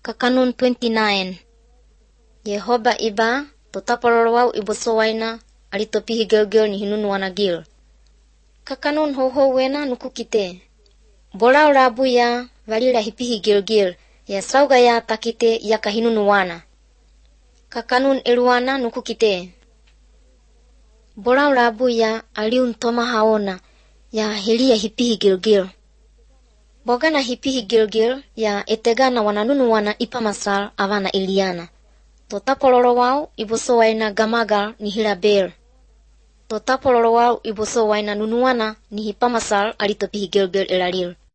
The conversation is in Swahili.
Kakanun 29. Yehoba iba, totapololowau ibosowaina, alitopihi gil ni hinunuana gil. Kakanun ho wena nukukite. Bolau rabu ya valila hipihi gil, ya sauga ya takite ya kahinunuana. Kakanun eluana nukukite. Bolau rabu ya aliun toma haona, ya hilia hipihi gil. Bogana hipihi gil ya etegana wananunuana ipamasal avana iliana. Totapololowau ibosowaina gamagal ni hilabel. Totapololowau ibosowaina nunuana ni hipamasal alitopihi gil elalil.